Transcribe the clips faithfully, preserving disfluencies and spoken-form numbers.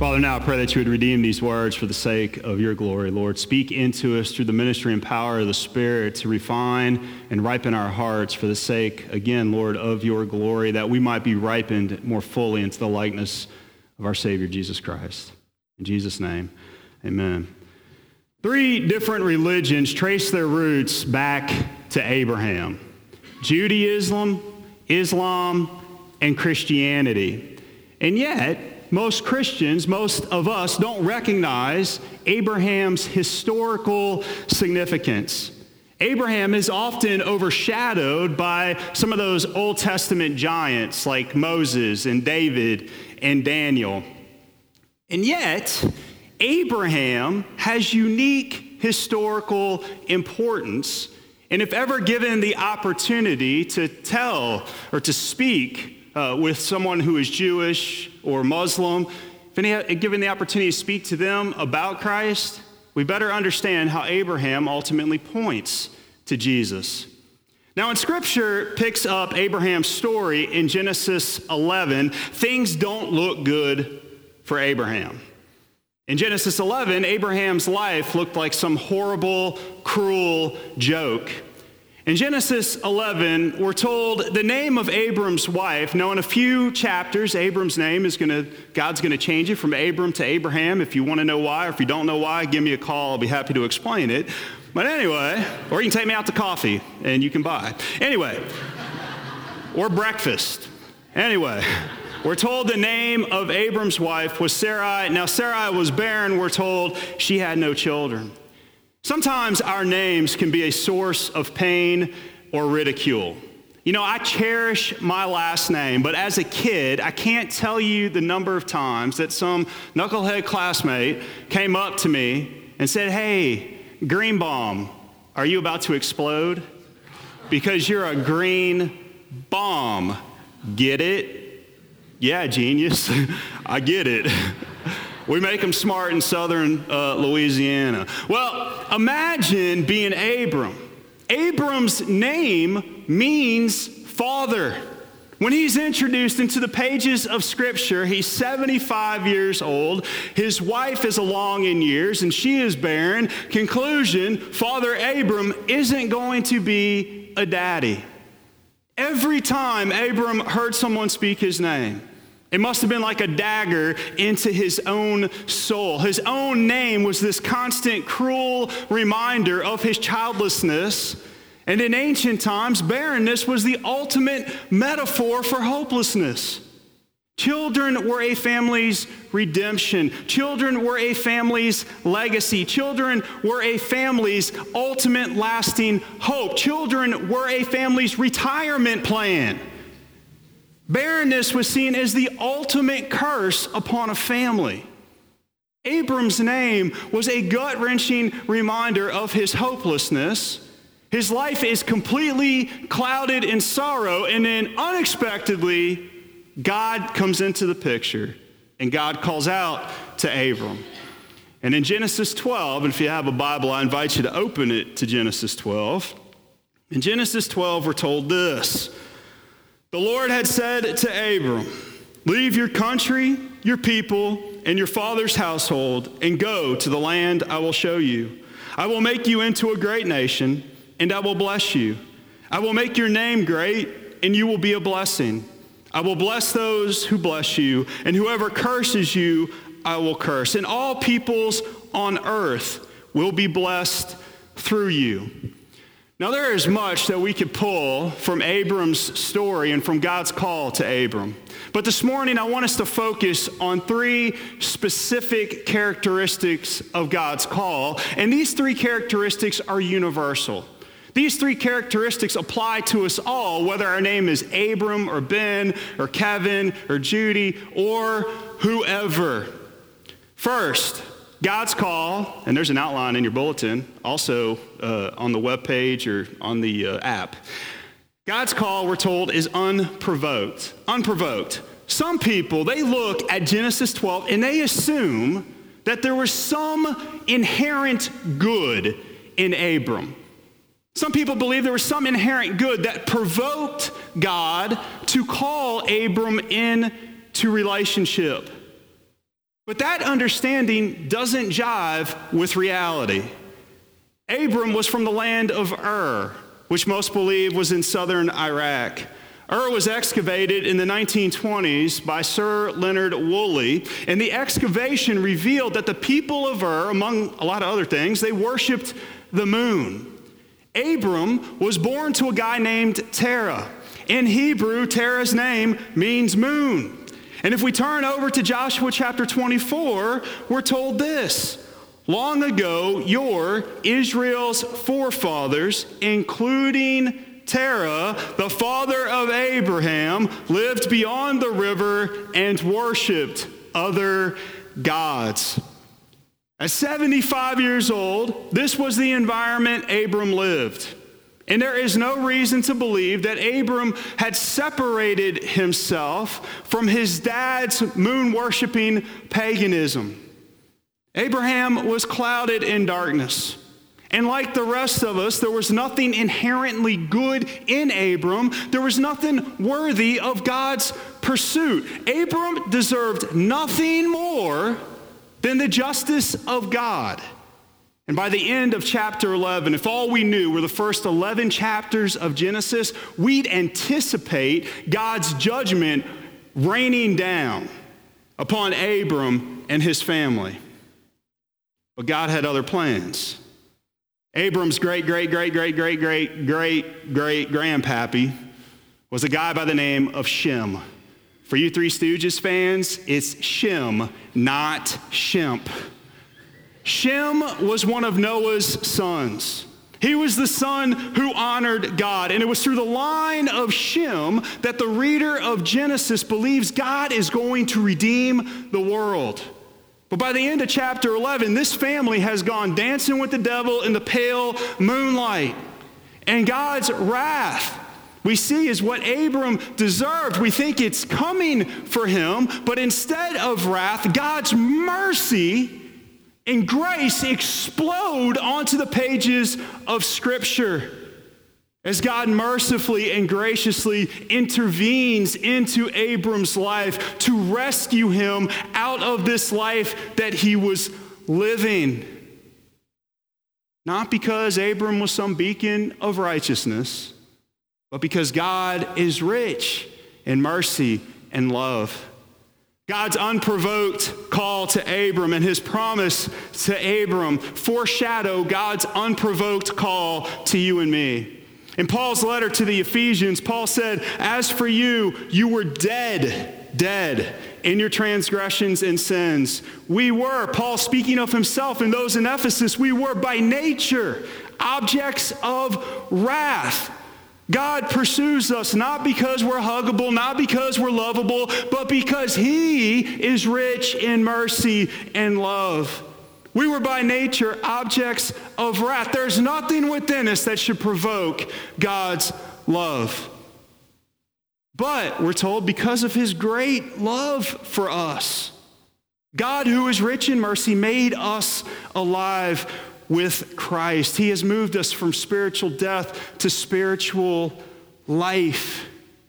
Father, now I pray that you would redeem these words for the sake of your glory, Lord. Speak into us through the ministry and power of the Spirit to refine and ripen our hearts for the sake, again, Lord, of your glory, that we might be ripened more fully into the likeness of our Savior, Jesus Christ. In Jesus' name, amen. Three different religions trace their roots back to Abraham: Judaism, Islam, and Christianity. And yet, most Christians, most of us, don't recognize Abraham's historical significance. Abraham is often overshadowed by some of those Old Testament giants like Moses and David and Daniel. And yet, Abraham has unique historical importance. And if ever given the opportunity to tell or to speak uh, with someone who is Jewish or Muslim, if any, given the opportunity to speak to them about Christ, we better understand how Abraham ultimately points to Jesus. Now, when Scripture picks up Abraham's story in Genesis eleven, things don't look good for Abraham. In Genesis eleven, Abraham's life looked like some horrible, cruel joke. In Genesis eleven, we're told the name of Abram's wife. Now, in a few chapters, Abram's name is going to, God's going to change it from Abram to Abraham. If you want to know why, or if you don't know why, give me a call. I'll be happy to explain it. But anyway, or you can take me out to coffee and you can buy. Anyway, or breakfast. Anyway, we're told the name of Abram's wife was Sarai. Now, Sarai was barren. We're told she had no children. Sometimes our names can be a source of pain or ridicule. You know, I cherish my last name, but as a kid, I can't tell you the number of times that some knucklehead classmate came up to me and said, "Hey, Greenbaum, are you about to explode? Because you're a green bomb. Get it? Yeah, genius. I get it." We make them smart in southern uh, Louisiana. Well, imagine being Abram. Abram's name means father. When he's introduced into the pages of Scripture, he's seventy-five years old. His wife is along in years, and she is barren. Conclusion, Father Abram isn't going to be a daddy. Every time Abram heard someone speak his name, it must have been like a dagger into his own soul. His own name was this constant, cruel reminder of his childlessness. And in ancient times, barrenness was the ultimate metaphor for hopelessness. Children were a family's redemption. Children were a family's legacy. Children were a family's ultimate lasting hope. Children were a family's retirement plan. Barrenness was seen as the ultimate curse upon a family. Abram's name was a gut-wrenching reminder of his hopelessness. His life is completely clouded in sorrow, and then unexpectedly, God comes into the picture, and God calls out to Abram. And in Genesis twelve, and if you have a Bible, I invite you to open it to Genesis twelve. In Genesis twelve, we're told this: "The Lord had said to Abram, leave your country, your people, and your father's household, and go to the land I will show you. I will make you into a great nation, and I will bless you. I will make your name great, and you will be a blessing. I will bless those who bless you, and whoever curses you, I will curse. And all peoples on earth will be blessed through you." Now, there is much that we could pull from Abram's story and from God's call to Abram. But this morning, I want us to focus on three specific characteristics of God's call. And these three characteristics are universal. These three characteristics apply to us all, whether our name is Abram or Ben or Kevin or Judy or whoever. First, God's call, and there's an outline in your bulletin, also uh, on the webpage or on the uh, app. God's call, we're told, is unprovoked. Unprovoked. Some people, they look at Genesis twelve and they assume that there was some inherent good in Abram. Some people believe there was some inherent good that provoked God to call Abram into relationship. But that understanding doesn't jive with reality. Abram was from the land of Ur, which most believe was in southern Iraq. Ur was excavated in the nineteen twenties by Sir Leonard Woolley, and the excavation revealed that the people of Ur, among a lot of other things, they worshiped the moon. Abram was born to a guy named Terah. In Hebrew, Terah's name means moon. And if we turn over to Joshua chapter twenty-four, we're told this: long ago, your, Israel's forefathers, including Terah, the father of Abraham, lived beyond the river and worshiped other gods. At seventy-five years old, this was the environment Abram lived. And there is no reason to believe that Abram had separated himself from his dad's moon-worshiping paganism. Abraham was clouded in darkness. And like the rest of us, there was nothing inherently good in Abram. There was nothing worthy of God's pursuit. Abram deserved nothing more than the justice of God. And by the end of chapter eleven, if all we knew were the first eleven chapters of Genesis, we'd anticipate God's judgment raining down upon Abram and his family. But God had other plans. Abram's great, great, great, great, great, great, great, great grandpappy was a guy by the name of Shem. For you Three Stooges fans, it's Shem, not Shemp. Shem was one of Noah's sons. He was the son who honored God. And it was through the line of Shem that the reader of Genesis believes God is going to redeem the world. But by the end of chapter eleven, this family has gone dancing with the devil in the pale moonlight. And God's wrath, we see, is what Abram deserved. We think it's coming for him, but instead of wrath, God's mercy and grace explode onto the pages of Scripture as God mercifully and graciously intervenes into Abram's life to rescue him out of this life that he was living. Not because Abram was some beacon of righteousness, but because God is rich in mercy and love. God's unprovoked call to Abram and his promise to Abram foreshadow God's unprovoked call to you and me. In Paul's letter to the Ephesians, Paul said, as for you, you were dead, dead in your transgressions and sins. We were, Paul speaking of himself and those in Ephesus, we were by nature objects of wrath. God pursues us not because we're huggable, not because we're lovable, but because he is rich in mercy and love. We were by nature objects of wrath. There's nothing within us that should provoke God's love. But we're told because of his great love for us, God, who is rich in mercy, made us alive with Christ. He has moved us from spiritual death to spiritual life.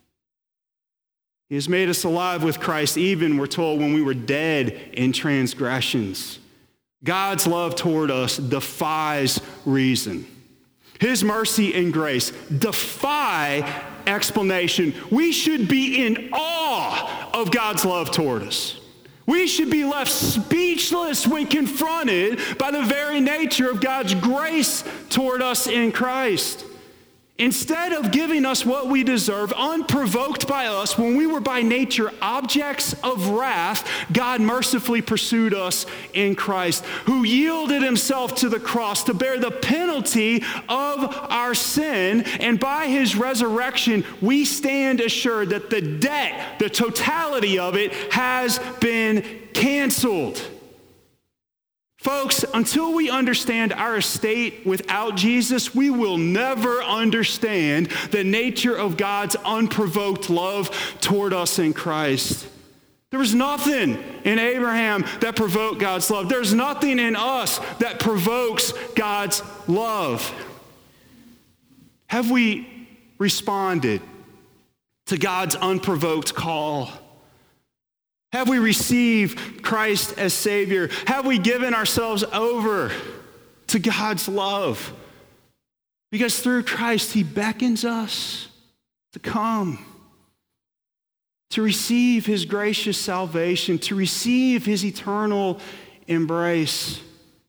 He has made us alive with Christ, even, we're told, when we were dead in transgressions. God's love toward us defies reason. His mercy and grace defy explanation. We should be in awe of God's love toward us. We should be left speechless when confronted by the very nature of God's grace toward us in Christ. Instead of giving us what we deserve, unprovoked by us, when we were by nature objects of wrath, God mercifully pursued us in Christ, who yielded himself to the cross to bear the penalty of our sin. And by his resurrection, we stand assured that the debt, the totality of it, has been canceled. Folks, until we understand our estate without Jesus, we will never understand the nature of God's unprovoked love toward us in Christ. There was nothing in Abraham that provoked God's love. There's nothing in us that provokes God's love. Have we responded to God's unprovoked call? Have we received Christ as Savior? Have we given ourselves over to God's love? Because through Christ, he beckons us to come, to receive his gracious salvation, to receive his eternal embrace.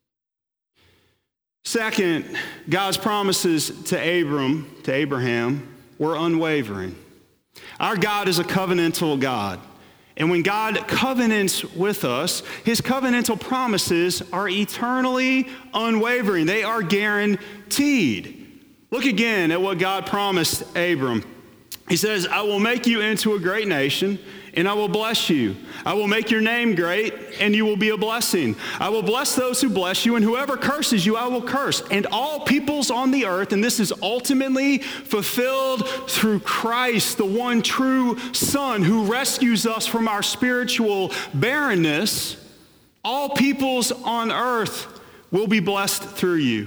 Second, God's promises to Abram, to Abraham, were unwavering. Our God is a covenantal God. And when God covenants with us, his covenantal promises are eternally unwavering. They are guaranteed. Look again at what God promised Abram. He says, I will make you into a great nation, and I will bless you. I will make your name great, and you will be a blessing. I will bless those who bless you, and whoever curses you, I will curse. And all peoples on the earth, and this is ultimately fulfilled through Christ, the one true Son who rescues us from our spiritual barrenness, all peoples on earth will be blessed through you.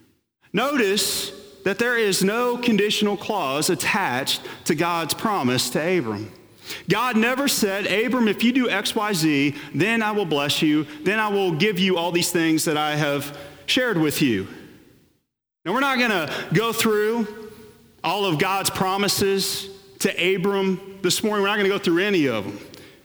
Notice that there is no conditional clause attached to God's promise to Abram. God never said, Abram, if you do X, Y, Z, then I will bless you, then I will give you all these things that I have shared with you. Now, we're not going to go through all of God's promises to Abram this morning. We're not going to go through any of them.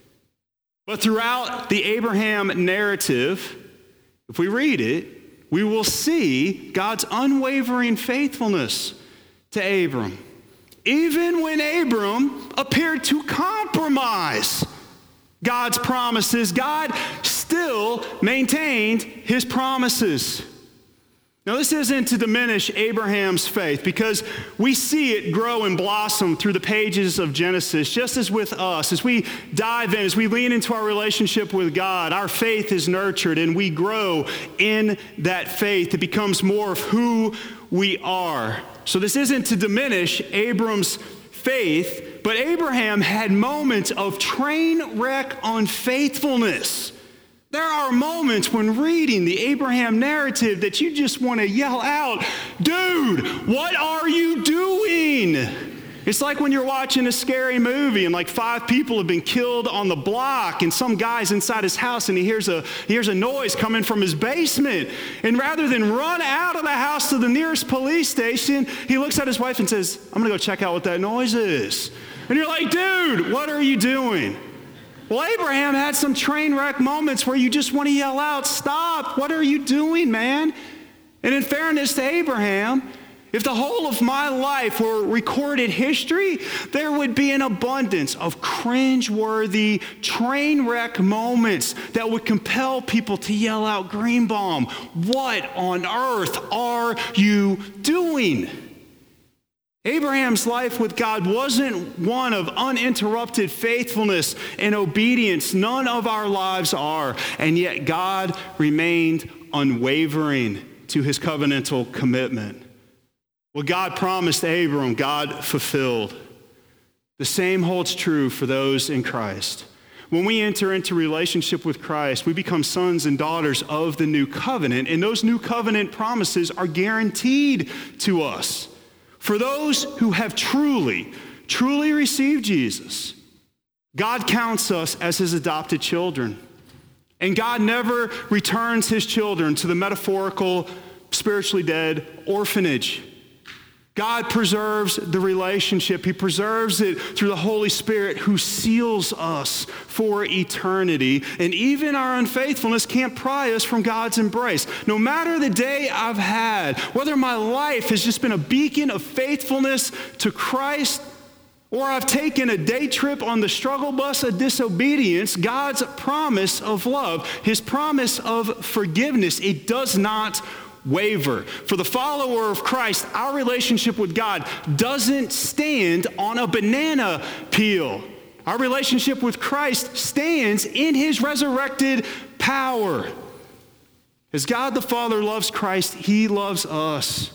But throughout the Abraham narrative, if we read it, we will see God's unwavering faithfulness to Abram. Even when Abram appeared to compromise God's promises, God still maintained his promises. Now, this isn't to diminish Abraham's faith, because we see it grow and blossom through the pages of Genesis, just as with us. As we dive in, as we lean into our relationship with God, our faith is nurtured and we grow in that faith. It becomes more of who we are. So this isn't to diminish Abram's faith, but Abraham had moments of train wreck unfaithfulness. There are moments when reading the Abraham narrative that you just want to yell out, dude, what are you doing? It's like when you're watching a scary movie and like five people have been killed on the block and some guy's inside his house and he hears a he hears a noise coming from his basement. And rather than run out of the house to the nearest police station, he looks at his wife and says, I'm going to go check out what that noise is. And you're like, dude, what are you doing? Well, Abraham had some train wreck moments where you just want to yell out, stop, what are you doing, man? And in fairness to Abraham, if the whole of my life were recorded history, there would be an abundance of cringeworthy train wreck moments that would compel people to yell out, Greenbaum, what on earth are you doing? Abraham's life with God wasn't one of uninterrupted faithfulness and obedience. None of our lives are. And yet God remained unwavering to his covenantal commitment. What God promised Abram, God fulfilled. The same holds true for those in Christ. When we enter into relationship with Christ, we become sons and daughters of the new covenant, and those new covenant promises are guaranteed to us. For those who have truly, truly received Jesus, God counts us as his adopted children. And God never returns his children to the metaphorical, spiritually dead orphanage. God preserves the relationship. He preserves it through the Holy Spirit who seals us for eternity. And even our unfaithfulness can't pry us from God's embrace. No matter the day I've had, whether my life has just been a beacon of faithfulness to Christ, or I've taken a day trip on the struggle bus of disobedience, God's promise of love, his promise of forgiveness, it does not waver. For the follower of Christ, our relationship with God doesn't stand on a banana peel. Our relationship with Christ stands in his resurrected power. As God the Father loves Christ, he loves us.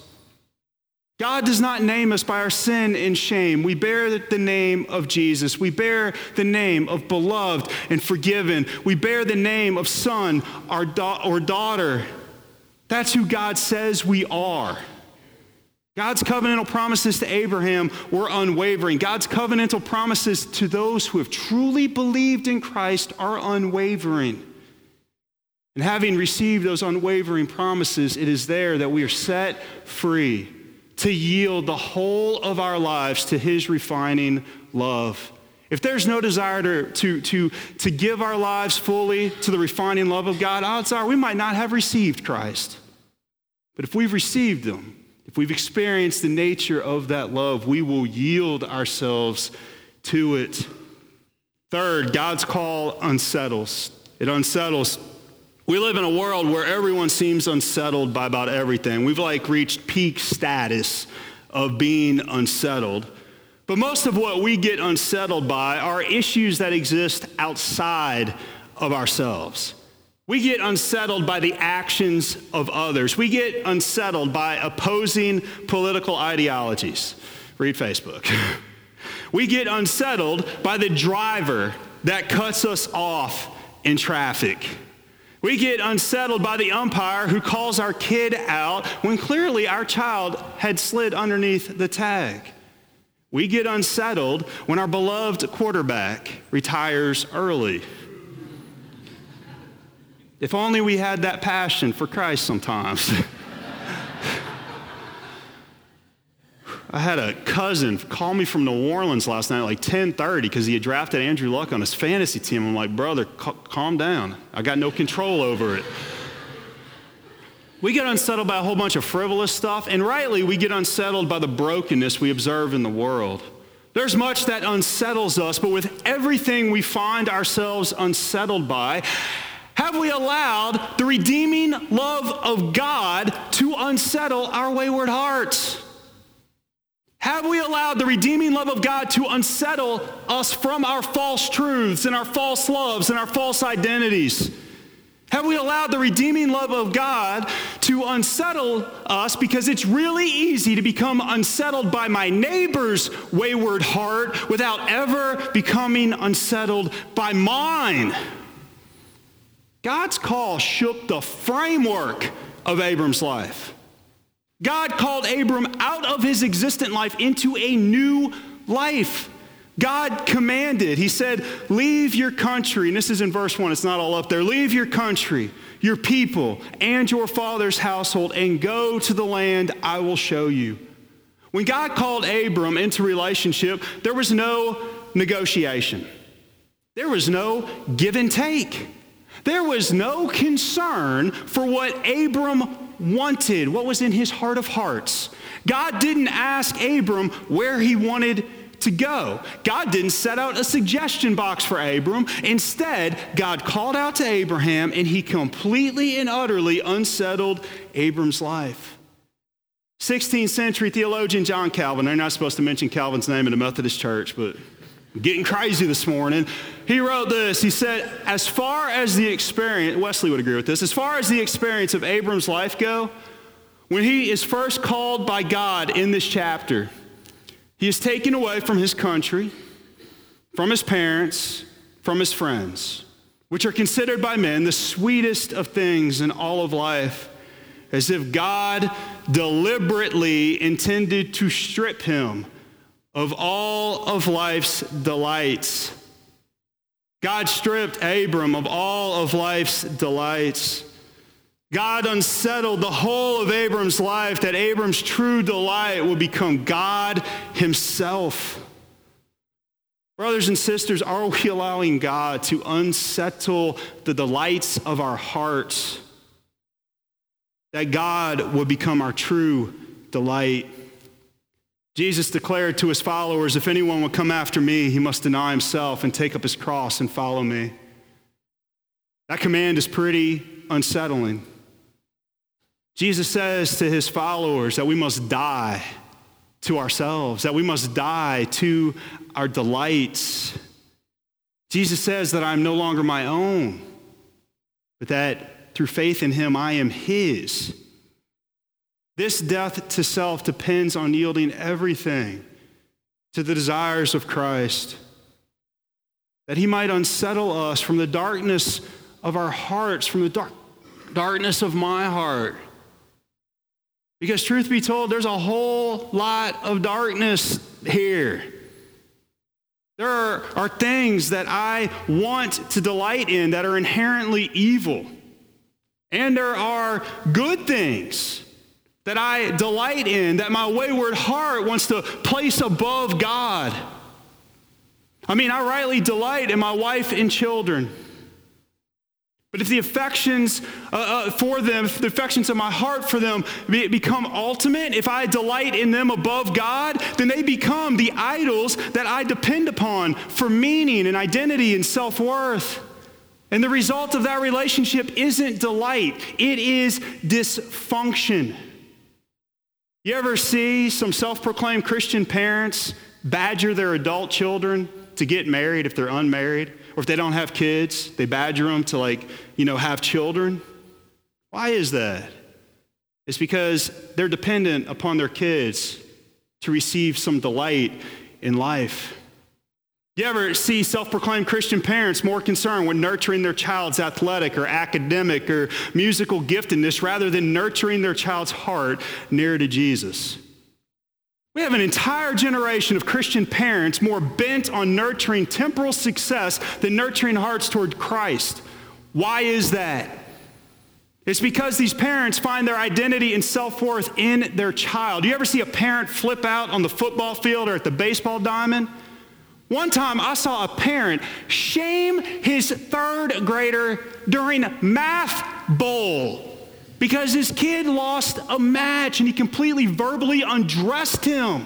God does not name us by our sin and shame. We bear the name of Jesus. We bear the name of beloved and forgiven. We bear the name of son or daughter. That's who God says we are. God's covenantal promises to Abraham were unwavering. God's covenantal promises to those who have truly believed in Christ are unwavering. And having received those unwavering promises, it is there that we are set free to yield the whole of our lives to his refining love. If there's no desire to, to, to, to give our lives fully to the refining love of God, odds are we might not have received Christ. But if we've received him, if we've experienced the nature of that love, we will yield ourselves to it. Third, God's call unsettles. It unsettles. We live in a world where everyone seems unsettled by about everything. We've like reached peak status of being unsettled. But most of what we get unsettled by are issues that exist outside of ourselves. We get unsettled by the actions of others. We get unsettled by opposing political ideologies. Read Facebook. We get unsettled by the driver that cuts us off in traffic. We get unsettled by the umpire who calls our kid out when clearly our child had slid underneath the tag. We get unsettled when our beloved quarterback retires early. If only we had that passion for Christ sometimes. I had a cousin call me from New Orleans last night at like ten thirty because he had drafted Andrew Luck on his fantasy team. I'm like, brother, c- calm down. I got no control over it. We get unsettled by a whole bunch of frivolous stuff, and rightly, we get unsettled by the brokenness we observe in the world. There's much that unsettles us, but with everything we find ourselves unsettled by, have we allowed the redeeming love of God to unsettle our wayward hearts? Have we allowed the redeeming love of God to unsettle us from our false truths and our false loves and our false identities? Have we allowed the redeeming love of God to unsettle us because it's really easy to become unsettled by my neighbor's wayward heart without ever becoming unsettled by mine? God's call shook the framework of Abram's life. God called Abram out of his existent life into a new life. God commanded, he said, leave your country, and this is in verse one, it's not all up there, leave your country, your people, and your father's household, and go to the land I will show you. When God called Abram into relationship, there was no negotiation. There was no give and take. There was no concern for what Abram wanted, what was in his heart of hearts. God didn't ask Abram where he wanted to go. God didn't set out a suggestion box for Abram. Instead, God called out to Abraham, and he completely and utterly unsettled Abram's life. sixteenth century theologian John Calvin, they're not supposed to mention Calvin's name in the Methodist Church, but I'm getting crazy this morning. He wrote this. He said, as far as the experience, Wesley would agree with this, as far as the experience of Abram's life go, when he is first called by God in this chapter, he is taken away from his country, from his parents, from his friends, which are considered by men the sweetest of things in all of life, as if God deliberately intended to strip him of all of life's delights. God stripped Abram of all of life's delights. God unsettled the whole of Abram's life, that Abram's true delight would become God himself. Brothers and sisters, are we allowing God to unsettle the delights of our hearts, that God would become our true delight? Jesus declared to his followers, if anyone would come after me, he must deny himself and take up his cross and follow me. That command is pretty unsettling. Jesus says to his followers that we must die to ourselves, that we must die to our delights. Jesus says that I'm no longer my own, but that through faith in him, I am his. This death to self depends on yielding everything to the desires of Christ, that he might unsettle us from the darkness of our hearts, from the dark, darkness of my heart, Because truth be told, there's a whole lot of darkness here. There are, are things that I want to delight in that are inherently evil. And there are good things that I delight in, that my wayward heart wants to place above God. I mean, I rightly delight in my wife and children. But if the affections uh, uh, for them, if the affections of my heart for them be, become ultimate, if I delight in them above God, then they become the idols that I depend upon for meaning and identity and self-worth. And the result of that relationship isn't delight, it is dysfunction. You ever see some self-proclaimed Christian parents badger their adult children to get married if they're unmarried? Or if they don't have kids, they badger them to, like, you know, have children? Why is that? It's because they're dependent upon their kids to receive some delight in life. You ever see self-proclaimed Christian parents more concerned with nurturing their child's athletic or academic or musical giftedness rather than nurturing their child's heart near to Jesus? We have an entire generation of Christian parents more bent on nurturing temporal success than nurturing hearts toward Christ. Why is that? It's because these parents find their identity and self-worth in their child. Do you ever see a parent flip out on the football field or at the baseball diamond? One time I saw a parent shame his third grader during math bowl because his kid lost a match and he completely verbally undressed him.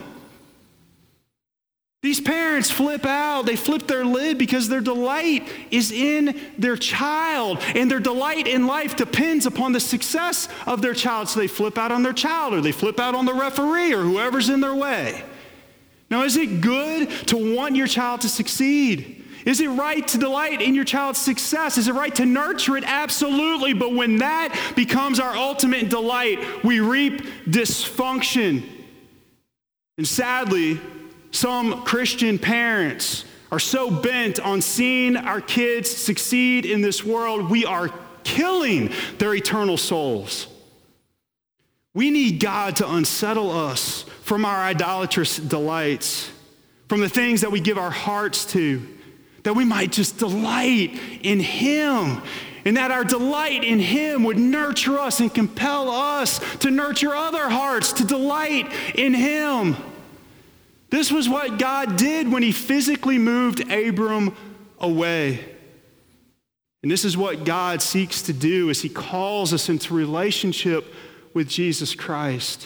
These parents flip out. They flip their lid because their delight is in their child, and their delight in life depends upon the success of their child. So they flip out on their child, or they flip out on the referee, or whoever's in their way. Now, is it good to want your child to succeed? Is it right to delight in your child's success? Is it right to nurture it? Absolutely. But when that becomes our ultimate delight, we reap dysfunction. And sadly, some Christian parents are so bent on seeing our kids succeed in this world, we are killing their eternal souls. We need God to unsettle us from our idolatrous delights, from the things that we give our hearts to, that we might just delight in Him, and that our delight in Him would nurture us and compel us to nurture other hearts to delight in Him. This was what God did when He physically moved Abram away. And this is what God seeks to do as He calls us into relationship with Jesus Christ.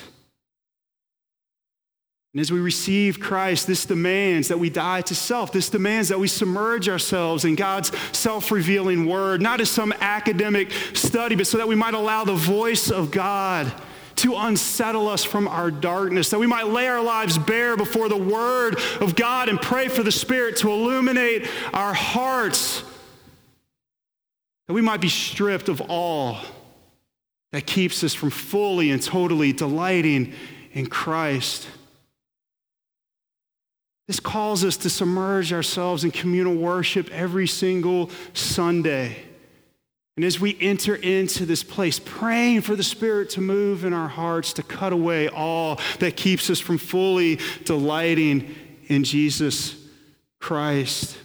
And as we receive Christ, this demands that we die to self. This demands that we submerge ourselves in God's self-revealing word, not as some academic study, but so that we might allow the voice of God to unsettle us from our darkness, that we might lay our lives bare before the word of God and pray for the Spirit to illuminate our hearts, that we might be stripped of all that keeps us from fully and totally delighting in Christ. This calls us to submerge ourselves in communal worship every single Sunday. And as we enter into this place, praying for the Spirit to move in our hearts, to cut away all that keeps us from fully delighting in Jesus Christ.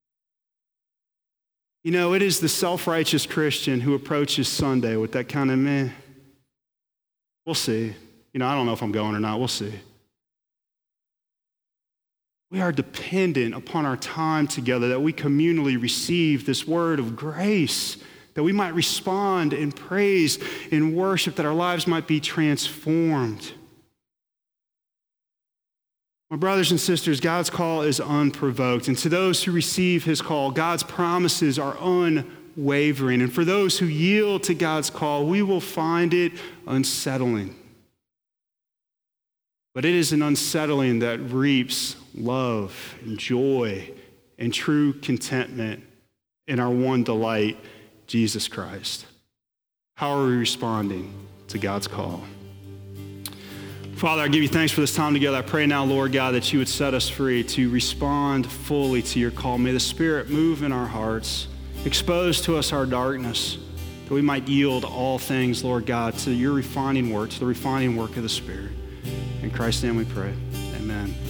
You know, it is the self-righteous Christian who approaches Sunday with that kind of, meh, we'll see. You know, I don't know if I'm going or not. We'll see. We are dependent upon our time together, that we communally receive this word of grace, that we might respond in praise, in worship, that our lives might be transformed. My brothers and sisters, God's call is unprovoked. And to those who receive His call, God's promises are unwavering. And for those who yield to God's call, we will find it unsettling. But it is an unsettling that reaps love and joy and true contentment in our one delight, Jesus Christ. How are we responding to God's call? Father, I give you thanks for this time together. I pray now, Lord God, that you would set us free to respond fully to your call. May the Spirit move in our hearts, expose to us our darkness, that we might yield all things, Lord God, to your refining work, to the refining work of the Spirit. In Christ's name we pray. Amen.